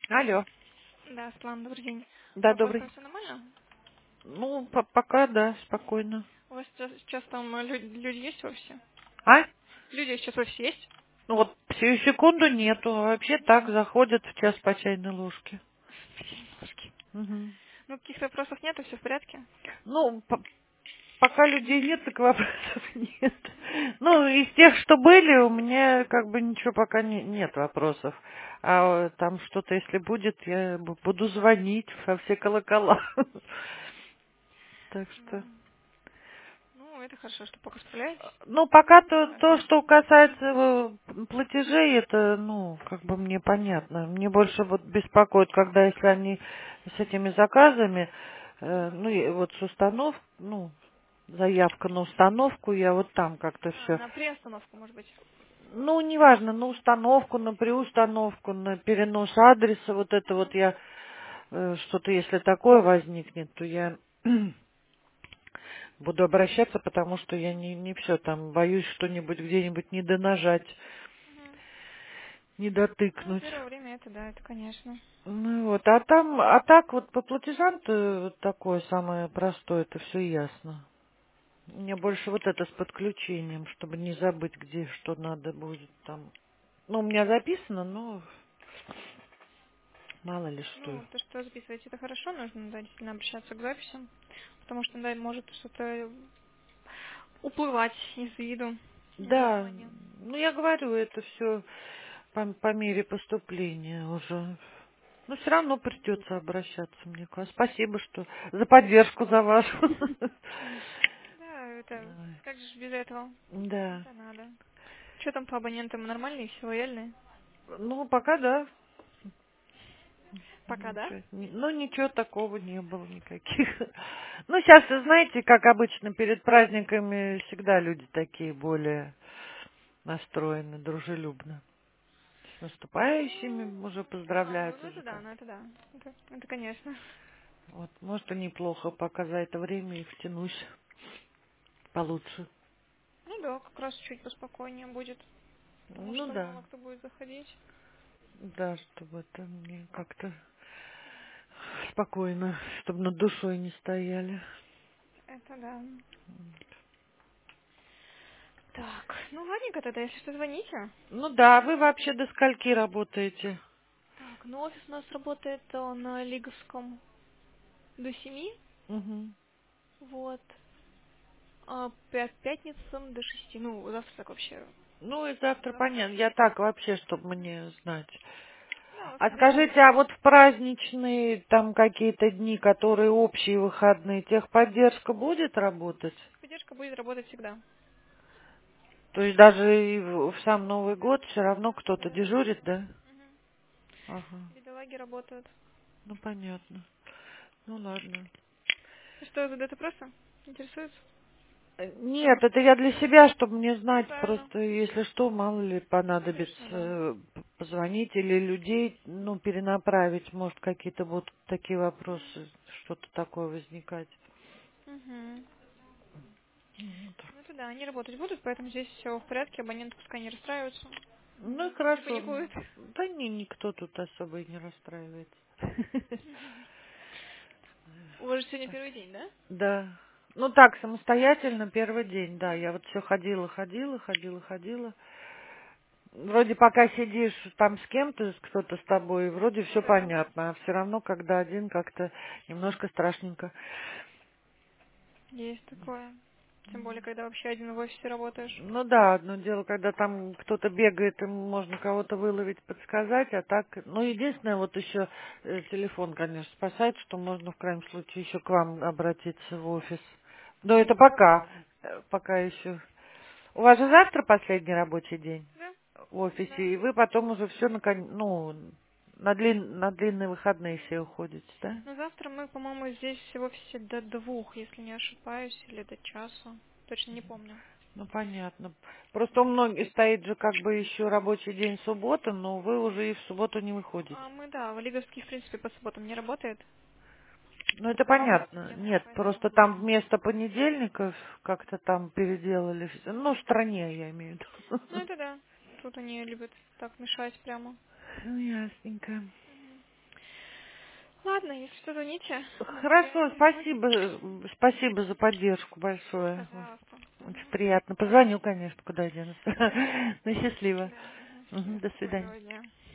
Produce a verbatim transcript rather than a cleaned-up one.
Алло. Да, Светлана, добрый день. У Да, вас добрый. там все нормально? Ну, по- пока, да, спокойно. У вас сейчас, сейчас там э, лю- люди есть в офисе? А? Люди сейчас в офисе есть? Ну вот сию секунду нету, а вообще так заходят в час по чайной ложке. Немножки. Мгм. Ну, каких-то вопросов нету, все в порядке? Ну, по- пока людей нет, так вопросов нет. Ну, из тех, что были, у меня как бы ничего пока не- нет вопросов. А э, там что-то, если будет, я бу- буду звонить во все колокола. Так Да. что... Ну, это хорошо, что пока справляетесь. Ну, пока Это то, то, важно. что касается э, платежей, это, ну, как бы мне понятно. Мне больше вот беспокоит, когда если они с этими заказами, э, ну, и вот с установкой, ну, заявка на установку, я вот там как-то А, все, на приостановку, может быть. ну, неважно, на установку, на приустановку, на перенос адреса, вот это вот Мгм. я, э, что-то если такое возникнет, то я буду обращаться, потому что я не, не все там боюсь что-нибудь где-нибудь не донажать, Мгм. не Ну, дотыкнуть. первое время это, да, это конечно. Ну вот, а там, а так вот по платежам-то вот такое самое простое, это все ясно. Мне больше вот это с подключением, чтобы не забыть, где что надо будет там. Ну, у меня записано, но мало ли что. Ну, то, что записываете, это хорошо, нужно, да, действительно обращаться к записям, потому что, да, может что-то уплывать из виду, из Да, внимания. ну я говорю, это все по, по мере поступления уже. Но все равно придется обращаться, мне кажется. Спасибо, что за поддержку, за вашу. Да, это, Ой, как же без этого? да. Это надо. Что там по абонентам? Нормальные, все лояльные? Ну, пока да. Пока, да? Ничего, ни- ну, ничего такого не было никаких. Ну, сейчас, знаете, как обычно, перед праздниками всегда люди такие более настроены, дружелюбно. С Ну, наступающими уже а, ну, поздравляют ну это уже да, как. ну это да. Это, это конечно. Вот, может, и неплохо, пока за это время и втянусь получше. Ну да, как раз чуть поспокойнее будет, потому Ну что да, мало кто будет заходить. да, чтобы это мне как-то спокойно, чтобы над душой не стояли. Это да. Так, ну ладненько тогда, если что, звоните. Ну да, вы вообще до скольки работаете? Так, ну офис у нас работает э, на Лиговском до семи, Угу. вот, а по пятницам до шести. Ну, завтра так вообще. Ну и завтра Завтра. понятно. Я так вообще, чтобы мне знать. Да, А воскресенье скажите, а тоже. вот в праздничные там какие-то дни, которые общие выходные, техподдержка будет работать? Поддержка будет работать всегда. То есть даже и в, в сам Новый Да, год все равно кто-то да. дежурит, да? Мгм. Ага. Бедолаги работают. Ну понятно. Ну ладно. И что, задают вопросы? Интересуется? Э, Нет, это я для себя, чтобы мне Ну, знать, правильно. просто если что, мало ли понадобится Конечно, да. э, п- позвонить или людей, ну, перенаправить, может, какие-то будут такие вопросы, что-то такое возникать. Угу. Вот. Ну это да, они работать будут, поэтому здесь все в порядке, абоненты пускай не расстраиваются, Ну, и не, не хорошо. паникуют. Да не, никто тут особо и не расстраивается. У вас же сегодня первый день, да? Да. Ну так, самостоятельно первый день, да. Я вот все ходила, ходила, ходила, ходила. Вроде пока сидишь там с кем-то, с- кто-то с тобой, вроде Ну все да, понятно, а все равно, когда один, как-то немножко страшненько. есть такое. Тем более, когда вообще один в офисе работаешь. Ну да, одно дело, когда там кто-то бегает, им можно кого-то выловить, подсказать, а так, ну единственное, вот еще э, телефон, конечно, спасает, что можно в крайнем случае еще к вам обратиться в офис. Но это пока, э, пока еще. У вас же завтра последний рабочий день Да, в офисе, да. и вы потом уже все на, кон- ну, на, длин- на длинные выходные все уходите, да? Но завтра мы, по-моему, здесь в офисе до двух, если не ошибаюсь, или до часу. Точно не помню. Ну, понятно. Просто у многих стоит же как бы еще рабочий день суббота, но вы уже и в субботу не выходите. А мы, да, в Лиговский, в принципе, по субботам не работает. Ну, это По понятно. системе, Нет, поэтому... просто там вместо понедельников как-то там переделали. всё. Ну, в стране, я имею в виду. Ну это да. Тут они любят так мешать прямо. Ну, ясненько. Ладно, если что, звоните. Хорошо, спасибо, спасибо за поддержку большое. Пожалуйста. Очень Мгм. приятно. Позвоню, конечно, куда денусь. Ну, счастливо. Да, мгм, Мгм, до счастливо. свидания. Доброго дня.